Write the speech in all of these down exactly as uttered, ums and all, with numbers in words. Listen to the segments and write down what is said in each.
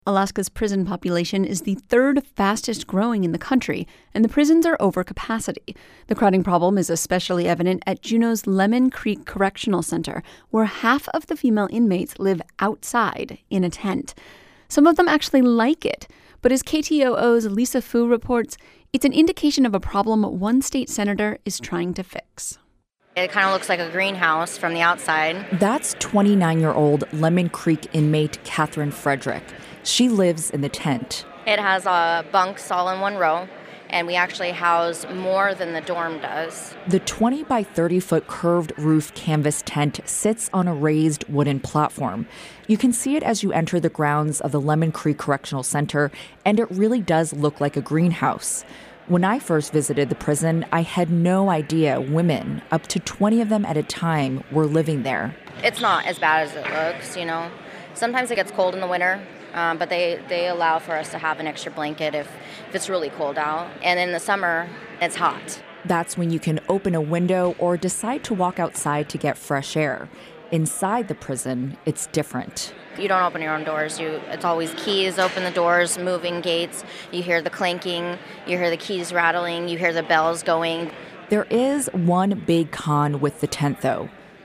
Alaska's prison population is the third fastest growing in the country, and the prisons are over capacity. The crowding problem is especially evident at Juneau's Lemon Creek Correctional Center, where half of the female inmates live outside in a tent. Some of them actually like it, but as K T O O's Lisa Fu reports, it's an indication of a problem one state senator is trying to fix. It kind of looks like a greenhouse from the outside. That's twenty-nine-year-old Lemon Creek inmate Catherine Frederick. She lives in the tent. It has uh, bunks all in one row, and we actually house more than the dorm does. The twenty by thirty foot curved roof canvas tent sits on a raised wooden platform. You can see it as you enter the grounds of the Lemon Creek Correctional Center, and it really does look like a greenhouse. When I first visited the prison, I had no idea women, up to twenty of them at a time, were living there. It's not as bad as it looks, you know. Sometimes it gets cold in the winter. Um, but they, they allow for us to have an extra blanket if, if it's really cold out. And in the summer, it's hot. That's when you can open a window or decide to walk outside to get fresh air. Inside the prison, it's different. You don't open your own doors. You, it's always keys, open the doors, moving gates. You hear the clanking, you hear the keys rattling, you hear the bells going. There is one big con with the tent, though.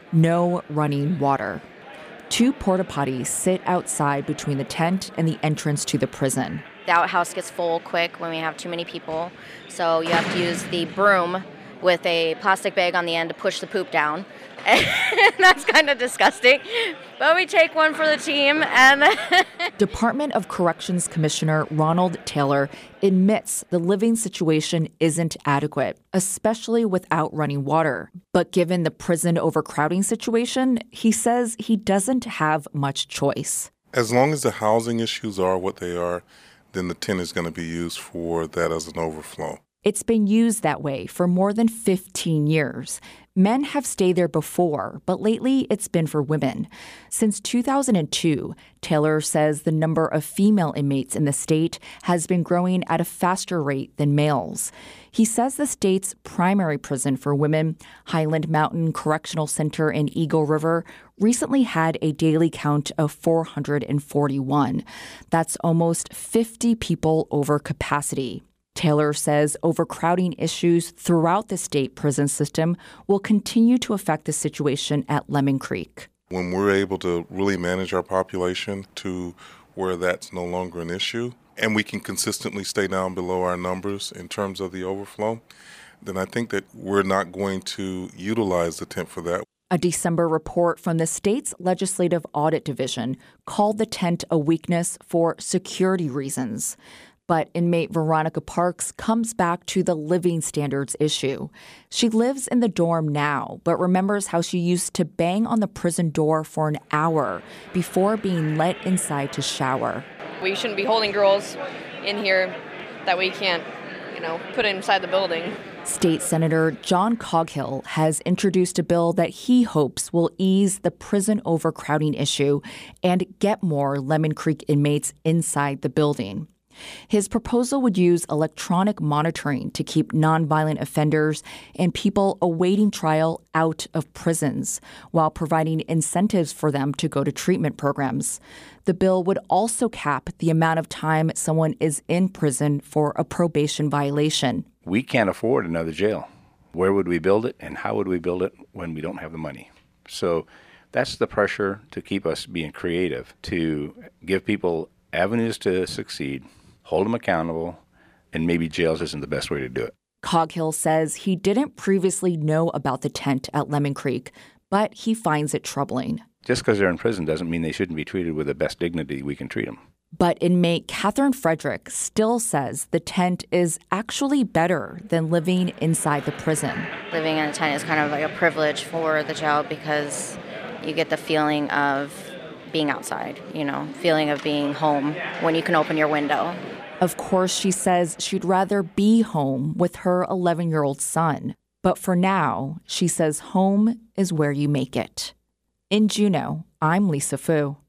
No running water. Two porta potties sit outside between the tent and the entrance to the prison. The outhouse gets full quick when we have too many people, so you have to use the broom with a plastic bag on the end to push the poop down. And that's kind of disgusting, but we take one for the team. And Department of Corrections Commissioner Ronald Taylor admits the living situation isn't adequate, especially without running water. But given the prison overcrowding situation, he says he doesn't have much choice. As long as the housing issues are what they are, then the tent is going to be used for that as an overflow. It's been used that way for more than fifteen years. Men have stayed there before, but lately it's been for women. Since two thousand two, Taylor says the number of female inmates in the state has been growing at a faster rate than males. He says the state's primary prison for women, Highland Mountain Correctional Center in Eagle River, recently had a daily count of four hundred forty-one. That's almost fifty people over capacity. Taylor says overcrowding issues throughout the state prison system will continue to affect the situation at Lemon Creek. When we're able to really manage our population to where that's no longer an issue, and we can consistently stay down below our numbers in terms of the overflow, then I think that we're not going to utilize the tent for that. A December report from the state's Legislative Audit Division called the tent a weakness for security reasons. But inmate Veronica Parks comes back to the living standards issue. She lives in the dorm now, but remembers how she used to bang on the prison door for an hour before being let inside to shower. We shouldn't be holding girls in here that we can't, you know, put inside the building. State Senator John Coghill has introduced a bill that he hopes will ease the prison overcrowding issue and get more Lemon Creek inmates inside the building. His proposal would use electronic monitoring to keep nonviolent offenders and people awaiting trial out of prisons, while providing incentives for them to go to treatment programs. The bill would also cap the amount of time someone is in prison for a probation violation. We can't afford another jail. Where would we build it, and how would we build it when we don't have the money? So that's the pressure to keep us being creative, to give people avenues to succeed, hold them accountable, and maybe jails isn't the best way to do it. Coghill says he didn't previously know about the tent at Lemon Creek, but he finds it troubling. Just because they're in prison doesn't mean they shouldn't be treated with the best dignity we can treat them. But inmate Catherine Frederick still says the tent is actually better than living inside the prison. Living in a tent is kind of like a privilege for the jail because you get the feeling of being outside, you know, feeling of being home when you can open your window. Of course, she says she'd rather be home with her eleven-year-old son. But for now, she says home is where you make it. In Juneau, I'm Lisa Fu.